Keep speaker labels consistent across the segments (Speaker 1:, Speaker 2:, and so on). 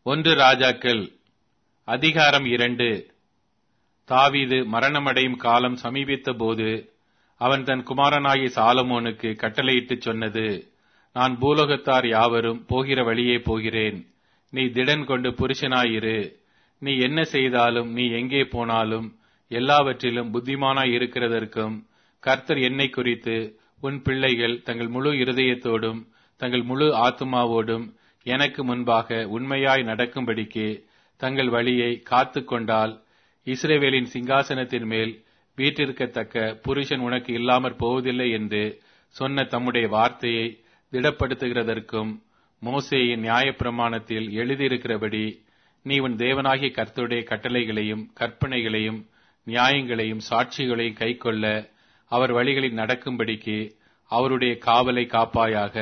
Speaker 1: ஒன்று ராஜாக்கள் அதிகாரம் 2. தாவீது மரணமடையும் காலம் சமீபித்த போது அவன் தன் குமாரனாகிய சாலமோனுக்கு கட்டளையிட்டுச் சொன்னது, நான் பூலோகத்தார் யாவரும் போகிற வழியே போகிறேன். நீ திடன் கொண்டு புருஷனாயிரு. நீ என்ன செய்தாலும் நீ எங்கே போனாலும் எல்லாவற்றிலும் புத்திமானாய் இருக்கிறதற்கும் கர்த்தர் என்னை குறித்து உன் பிள்ளைகள் தங்கள் முழு இருதயத்தோடும் தங்கள் முழு ஆத்துமாவோடும் எனக்கு முன்பாக உண்மையாய் நடக்கும்படிக்கு தங்கள் வழியை காத்து கொண்டால் இஸ்ரவேலின் சிங்காசனத்தின் மேல் வீற்றிருக்கத்தக்க புருஷன் உனக்கு இல்லாமற் போவதில்லை என்று சொன்ன தம்முடைய வார்த்தையை திடப்படுத்துகிறதற்கும் மோசேயின் நியாயப்பிரமாணத்தில் எழுதியிருக்கிறபடி நீ உன் தேவனாகிய கர்த்தருடைய கட்டளைகளையும் கற்பனைகளையும் நியாயங்களையும் சாட்சிகளையும் கைக்கொள்ள அவர் வழிகளில் நடக்கும்படிக்கு அவருடைய காவலை காப்பாயாக.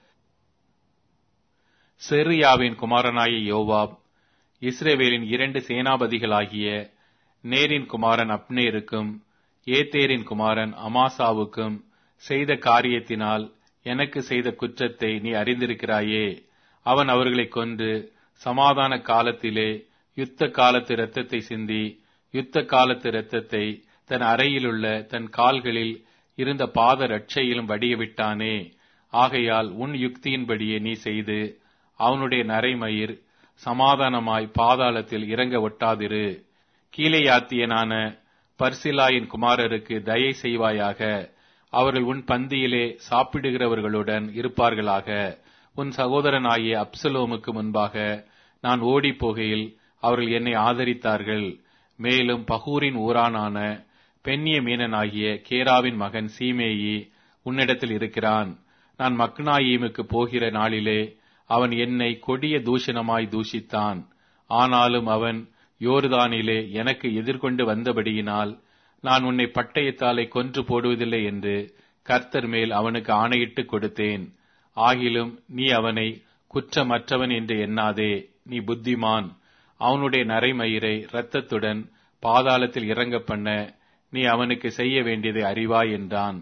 Speaker 1: செருயாவின் குமாரனாகிய யோவாப் இஸ்ரவேலின் 2 சேனாபதிகளாகிய நேரின் குமாரன் அப்னேருக்கும் ஏத்தேரின் குமாரன் அமாசாவுக்கும் செய்த காரியத்தினால் எனக்கு செய்த குற்றத்தை நீ அறிந்திருக்கிறாயே. அவன் அவர்களை கொன்று சமாதான காலத்திலே யுத்த காலத்து இரத்தத்தை சிந்தி யுத்த காலத்து இரத்தத்தை தன் அறையிலுள்ள தன் கால்களில் இருந்த பாத ரட்சையிலும் வடியவிட்டானே. ஆகையால் உன் யுக்தியின்படியே நீ செய்து அவனுடைய நரைமயிர் சமாதானமாய் பாதாளத்தில் இறங்க ஒட்டாதிரு. கீலேயாத்தியனான பர்சிலாயின் குமாரருக்கு தயை செய்வாயாக. அவர்கள் உன் பந்தியிலே சாப்பிடுகிறவர்களுடன் இருப்பார்களாக. உன் சகோதரனாகிய அப்சலோமுக்கு முன்பாக நான் ஓடி போகையில் அவர்கள் என்னை ஆதரித்தார்கள். மேலும் பகூரின் ஊரானான பென்யமீனனாகிய கேராவின் மகன் சீமேயி உன்னிடத்தில் இருக்கிறான். நான் மக்னாயீமுக்கு போகிற நாளிலே அவன் என்னை கொடிய தூஷணமாய் தூஷித்தான். ஆனாலும் அவன் யோர்தானிலே எனக்கு எதிர்கொண்டு வந்தபடியினால் நான் உன்னை பட்டயத்தாலே கொன்று போடுவதில்லை என்று கர்த்தர் மேல் அவனுக்கு ஆணையிட்டு கொடுத்தேன். ஆகிலும் நீ அவனை குற்றமற்றவன் என்று எண்ணாதே. நீ புத்திமான். அவனுடைய நரைமயிரை இரத்தத்துடன் பாதாளத்தில் இறங்க பண்ண நீ அவனுக்கு செய்ய வேண்டியதை அறிவாய் என்றான்.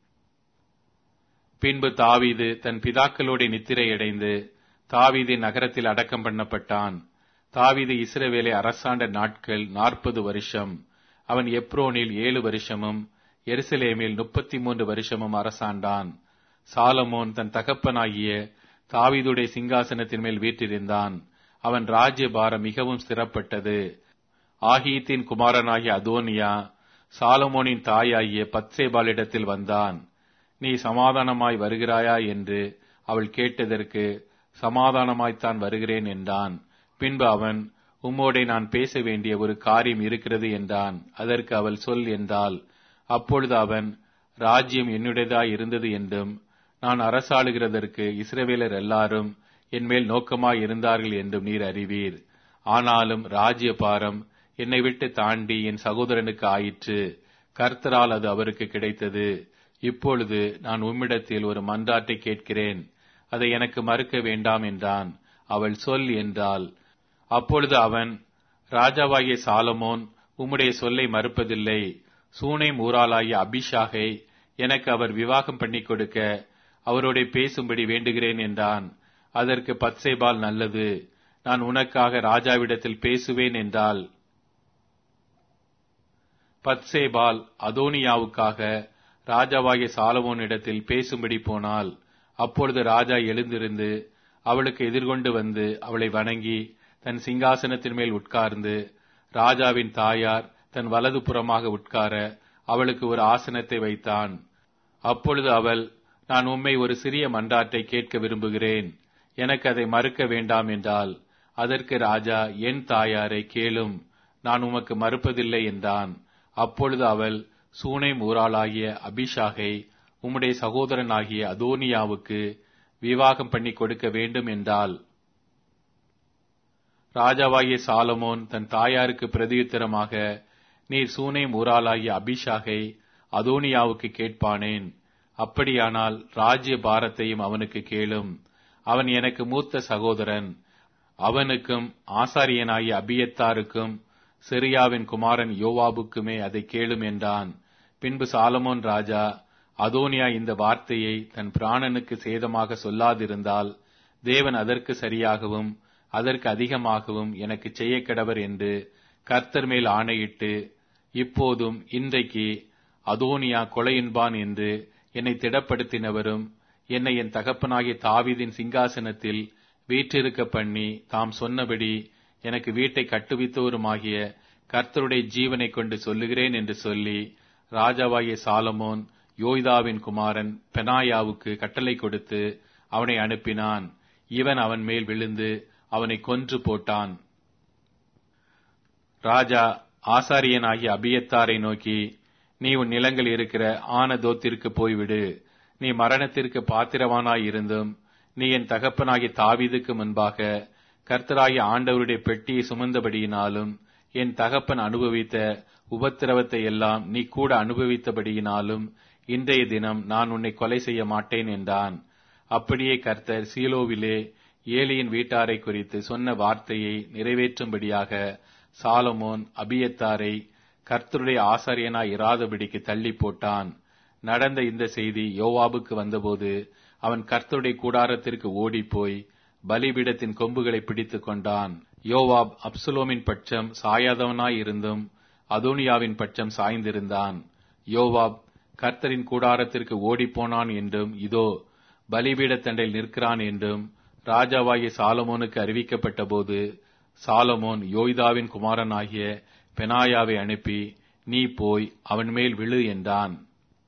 Speaker 1: பின்பு தாவீது தன் பிதாக்களோடு நித்திரையடைந்து தாவீதின் நகரத்தில் அடக்கம் பண்ணப்பட்டான். தாவீது இஸ்ரவேலை அரசாண்ட நாட்கள் 40 வருஷம். அவன் எப்ரோனில் 7 வருஷமும் எருசலேமில் 33 வருஷமும் அரசாண்டான். சாலமோன் தன் தகப்பனாகிய தாவீதுடைய சிங்காசனத்தின் மேல் வீற்றிருந்தான். அவன் ராஜ்யபாரம் மிகவும் ஸ்திரப்பட்டது. ஆகீத்தின் குமாரனாகிய அதோனியா சாலமோனின் தாயாகிய பத்சேபாளிடத்தில் வந்தான். நீ சமாதானமாய் வருகிறாயா என்று அவள் கேட்டதற்கு சமாதானமாய்த்தான் வருகிறேன் என்றான். பின்பு அவன், உம்மோடே நான் பேச வேண்டிய ஒரு காரியம் இருக்கிறது என்றான். அதற்கு அவள் சொல் என்றாள். அப்பொழுது அவன், ராஜ்யம் என்னுடையதாய் இருந்தது என்றும் நான் அரசாளுகிறதற்கு இஸ்ரவேலர் எல்லாரும் என்மேல் நோக்கமாய் இருந்தார்கள் என்றும் நீர் அறிவீர். ஆனாலும் ராஜ்யபாரம் என்னை விட்டு தாண்டி என் சகோதரனுக்கு ஆயிற்று. கர்த்தரால் அது அவருக்கு கிடைத்தது. இப்பொழுது நான் உம்மிடத்தில் ஒரு மன்றாட்டை கேட்கிறேன். அதை எனக்கு மறுக்க வேண்டாம் என்றான். அவள் சொல் என்றாள். அப்பொழுது அவன், ராஜாவாகிய சாலமோன் உம்முடைய சொல்லை மறுப்பதில்லை. சூனேம் ஊராளாகிய அபிஷாகை எனக்கு அவர் விவாகம் பண்ணி கொடுக்க அவரோட பேசும்படி வேண்டுகிறேன் என்றான். அதற்கு பத்சேபால், நல்லது, நான் உனக்காக ராஜாவிடத்தில் பேசுவேன் என்றாள். பத்சேபால் அதோனியாவுக்காக ராஜாவாகிய சாலமோனிடத்தில் பேசும்படி போனாள். அப்பொழுது ராஜா எழுந்திருந்து அவளுக்கு எதிர்கொண்டு வந்து அவளை வணங்கி தன் சிங்காசனத்தின் மேல் உட்கார்ந்து, ராஜாவின் தாயார் தன் வலது புறமாக உட்கார அவளுக்கு ஒரு ஆசனத்தை வைத்தான். அப்பொழுது அவள், நான் உம்மை ஒரு சிறிய மன்றாட்டை கேட்க விரும்புகிறேன், எனக்கு அதை மறுக்க வேண்டாம் என்றாள். அதற்கு ராஜா, என் தாயாரை கேளும், நான் உமக்கு மறுப்பதில்லை என்றான். அப்பொழுது அவள், சூனேம் ஊராளாகிய அபிஷாகை உம்முடைய சகோதரனாகிய அதோனியாவுக்கு விவாகம் பண்ணி கொடுக்க வேண்டும் என்றாள். ராஜாவாகிய சாலமோன் தன் தாயாருக்கு பிரதியுத்தரமாக, நீர் சூனேம் ஊராளாகிய அபிஷாகை அதோனியாவுக்கு கேட்பானேன். அப்படியானால் ராஜ்ய பாரத்தையும் அவனுக்கு கேளும். அவன் எனக்கு மூத்த சகோதரன். அவனுக்கும் ஆசாரியனாகிய அபியத்தாருக்கும் செரியாவின் குமாரன் யோவாபுக்குமே அதை கேளும் என்றான். பின்பு சாலமோன் ராஜா, அதோனியா இந்த வார்த்தையை தன் பிராணனுக்கு சேதமாக சொல்லாதிருந்தால் தேவன் அதற்கு சரியாகவும் அதற்கு அதிகமாகவும் எனக்கு செய்யக்கடவர் என்று கர்த்தர் மேல் ஆணையிட்டு, இப்போதும் இன்றைக்கு அதோனியா கொலையுண்பான் என்று என்னை திடப்படுத்தினவரும் என்னை என் தகப்பனாகிய தாவீதின் சிங்காசனத்தில் வீற்றிருக்க பண்ணி தாம் சொன்னபடி எனக்கு வீட்டை கட்டுவித்தவருமாகிய கர்த்தருடைய ஜீவனை கொண்டு சொல்லுகிறேன் என்று சொல்லி, ராஜாவாகிய சாலமோன் யோய்தாவின் குமாரன் பெனாயாவுக்கு கட்டளை கொடுத்து அவனை அனுப்பினான். இவன் அவன் மேல் விழுந்து அவனை கொன்று போட்டான். ராஜா ஆசாரியனாகிய அபியத்தாரை நோக்கி, நீ உன் நிலங்கள் இருக்கிற ஆனதோத்திற்கு போய்விடு. நீ மரணத்திற்கு பாத்திரவானாயிருந்தும் நீ என் தகப்பனாகிய தாவீதுக்கு முன்பாக கர்த்தராகிய ஆண்டவருடைய பெட்டியை சுமந்தபடியினாலும் என் தகப்பன் அனுபவித்த உபத்திரவத்தை எல்லாம் நீ கூட அனுபவித்தபடியினாலும் இன்றைய தினம் நான் உன்னை கொலை செய்ய மாட்டேன் என்றான். அப்படியே கர்த்தர் சீலோவிலே ஏலியின் வீட்டாரை குறித்து சொன்ன வார்த்தையை நிறைவேற்றும்படியாக சாலமோன் அபியத்தாரை கர்த்தருடைய ஆசாரியனாய் இராதபடிக்கு தள்ளி போட்டான். நடந்த இந்த செய்தி யோவாபுக்கு வந்தபோது அவன் கர்த்தருடைய கூடாரத்திற்கு ஓடிப்போய் பலிபீடத்தின் கொம்புகளை பிடித்துக் கொண்டான். யோவாப் அப்சலோமின் பட்சம் சாயாதவனாய் இருந்தும் அதோனியாவின் பட்சம் சாய்ந்திருந்தான். யோவாப் கர்த்தரின் கூடாரத்திற்கு ஓடிப்போனான் என்றும் இதோ பலிபீடத்தண்டையில் நிற்கிறான் என்றும் ராஜாவாகிய சாலமோனுக்கு அறிவிக்கப்பட்ட போது, சாலமோன் யோய்தாவின் குமாரனாகிய பெனாயாவை அனுப்பி, நீ போய் அவன் மேல் விழு என்றான்.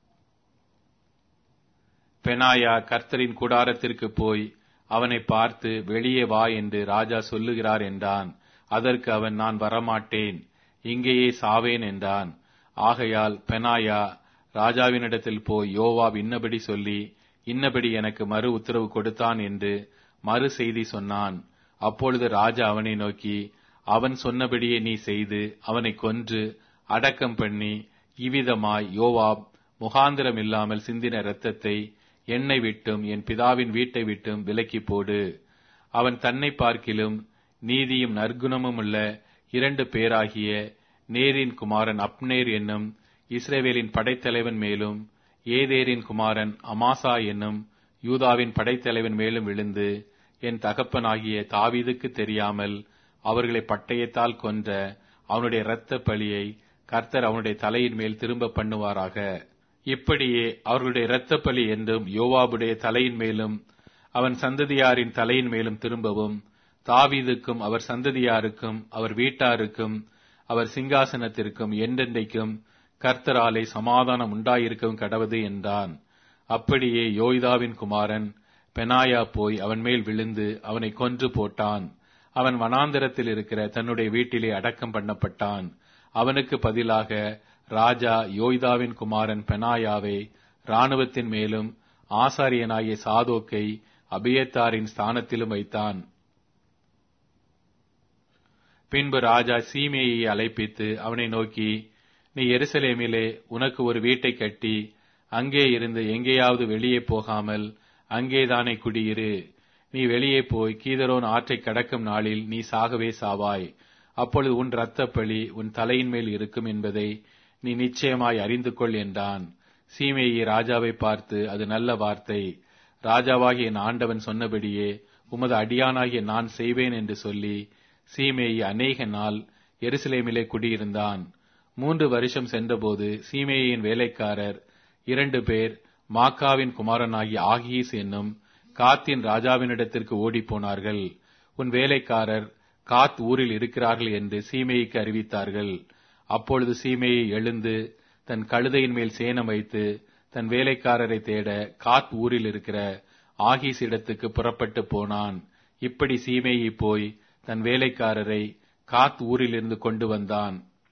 Speaker 1: பெனாயா கர்த்தரின் கூடாரத்திற்கு போய் அவனை பார்த்து, வெளியே வா என்று ராஜா சொல்லுகிறார் என்றான். அதற்கு அவன், நான் வரமாட்டேன், இங்கேயே சாவேன் என்றான். ஆகையால் பெனாயா ராஜாவினிடத்தில் போய் யோவாப் இன்னபடி சொல்லி இன்னபடி எனக்கு மறு உத்தரவு கொடுத்தான் என்று மறு செய்தி சொன்னான். அப்பொழுது ராஜா அவனை நோக்கி, அவன் சொன்னபடியே நீ செய்து அவனை கொன்று அடக்கம் பண்ணி இவ்விதமாய் யோவாப் முகாந்திரம் இல்லாமல் சிந்தின இரத்தத்தை என்னை விட்டும் என் பிதாவின் வீட்டை விட்டும் விலக்கி போடு. அவன் தன்னை பார்க்கிலும் நீதியும் நற்குணமும் உள்ள 2 பேராகிய நேரின் குமாரன் அப்னேர் என்னும் இஸ்ரவேலின் படைத்தலைவன் மேலும் ஏதேரின் குமாரன் அமாசா என்னும் யூதாவின் படைத்தலைவன் மேலும் விழுந்து என் தகப்பனாகிய தாவீதுக்கு தெரியாமல் அவர்களை பட்டயத்தால் கொன்ற அவனுடைய இரத்த பழியை கர்த்தர் அவனுடைய தலையின் மேல் திரும்ப பண்ணுவாராக. இப்படியே அவர்களுடைய இரத்த பலி என்றும் யோவாபுடைய தலையின் மேலும் அவன் சந்ததியாரின் தலையின் மேலும் திரும்பவும், தாவீதுக்கும் அவர் சந்ததியாருக்கும் அவர் வீட்டாருக்கும் அவர் சிங்காசனத்திற்கும் என்றென்றைக்கும் கர்த்தராலே சமாதானம் உண்டாயிருக்கவும் கடவது என்றான். அப்படியே யோய்தாவின் குமாரன் பெனாயா போய் அவன் மேல் விழுந்து அவனை கொன்று போட்டான். அவன் வனாந்தரத்தில் இருக்கிற தன்னுடைய வீட்டிலே அடக்கம் பண்ணப்பட்டான். அவனுக்கு பதிலாக ராஜா யோய்தாவின் குமாரன் பெனாயாவை இராணுவத்தின் மேலும் ஆசாரியனாகிய சாதோக்கை அபியத்தாரின் ஸ்தானத்திலும் வைத்தான். பின்பு ராஜா சீமேயை அழைப்பித்து அவனை நோக்கி, நீ எருசலேமிலே உனக்கு ஒரு வீட்டை கட்டி அங்கே இருந்து எங்கேயாவது வெளியே போகாமல் அங்கேதானே குடியிரு. நீ வெளியே போய் கீதரோன் ஆற்றை கடக்கும் நாளில் நீ சாகவே சாவாய். அப்பொழுது உன் இரத்தப்பழி உன் தலையின் மேல் இருக்கும் என்பதை நீ நிச்சயமாய் அறிந்து கொள் என்றான். சீமேயி ராஜாவை பார்த்து, அது நல்ல வார்த்தை, ராஜாவாகிய என் ஆண்டவன் சொன்னபடியே உமது அடியானாகிய நான் செய்வேன் என்று சொல்லி சீமேயி அநேக நாள் எருசலேமிலே குடியிருந்தான். 3 வருஷம் சென்றபோது சீமேயின் வேலைக்காரர் 2 பேர் மாக்காவின் குமாரனாகிய ஆகீஸ் என்னும் காத்தின் ராஜாவினிடத்திற்கு ஓடிப்போனார்கள். உன் வேலைக்காரர் காத் ஊரில் இருக்கிறார்கள் என்று சீமேயிக்கு அறிவித்தார்கள். அப்பொழுது சீமேயி எழுந்து தன் கழுதையின் மேல் சேணம் வைத்து தன் வேலைக்காரரை தேட காத் ஊரில் இருக்கிற ஆகீஸ் இடத்துக்கு புறப்பட்டு போனான். இப்படி சீமேயி போய் தன் வேலைக்காரரை காத் ஊரிலிருந்து கொண்டு வந்தான்.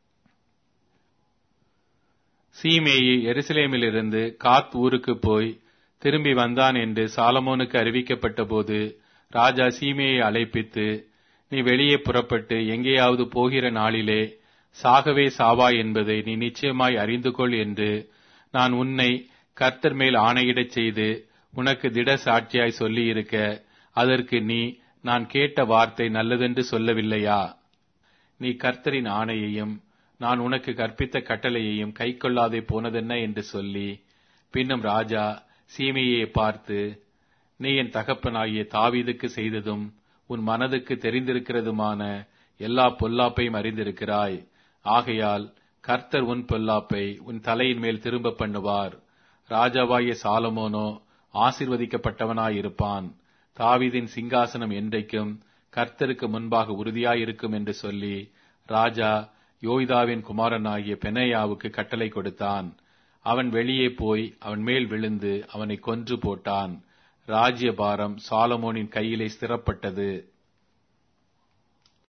Speaker 1: சீமேயி எருசலேமிலிருந்து காத் ஊருக்கு போய் திரும்பி வந்தான் என்று சாலமோனுக்கு அறிவிக்கப்பட்ட போது ராஜா சீமேயை அழைப்பித்து, நீ வெளியே புறப்பட்டு எங்கேயாவது போகிற நாளிலே சாகவே சாவா என்பதை நீ நிச்சயமாய் அறிந்து கொள் என்று நான் உன்னை கர்த்தர் மேல் ஆணையிடச் செய்து உனக்கு திட சாட்சியாய் சொல்லியிருக்க, அதற்கு நீ நான் கேட்ட வார்த்தை நல்லதென்று சொல்லவில்லையா? நீ கர்த்தரின் ஆணையையும் நான் உனக்கு கற்பித்த கட்டளையையும் கைக்கொள்ளாதே போனதென்ன என்று சொல்லி, பின்னும் ராஜா சீமேயை பார்த்து, நீ என் தகப்பனாகிய தாவீதுக்கு செய்ததும் உன் மனதுக்கு தெரிந்திருக்கிறதுமான எல்லா பொல்லாப்பையும் அறிந்திருக்கிறாய். ஆகையால் கர்த்தர் உன் பொல்லாப்பை உன் தலையின் மேல் திரும்ப பண்ணுவார். ராஜாவாகிய சாலமோனோ ஆசீர்வதிக்கப்பட்டவனாயிருப்பான். தாவீதின் சிங்காசனம் என்றைக்கும் கர்த்தருக்கு முன்பாக உறுதியாயிருக்கும் என்று சொல்லி ராஜா யோய்தாவின் குமாரனாகிய பெனாயாவுக்கு கட்டளை கொடுத்தான். அவன் வெளியே போய் அவன் மேல் விழுந்து அவனை கொன்று போட்டான். ராஜ்யபாரம் சாலமோனின் கையிலே ஸ்திரப்பட்டது.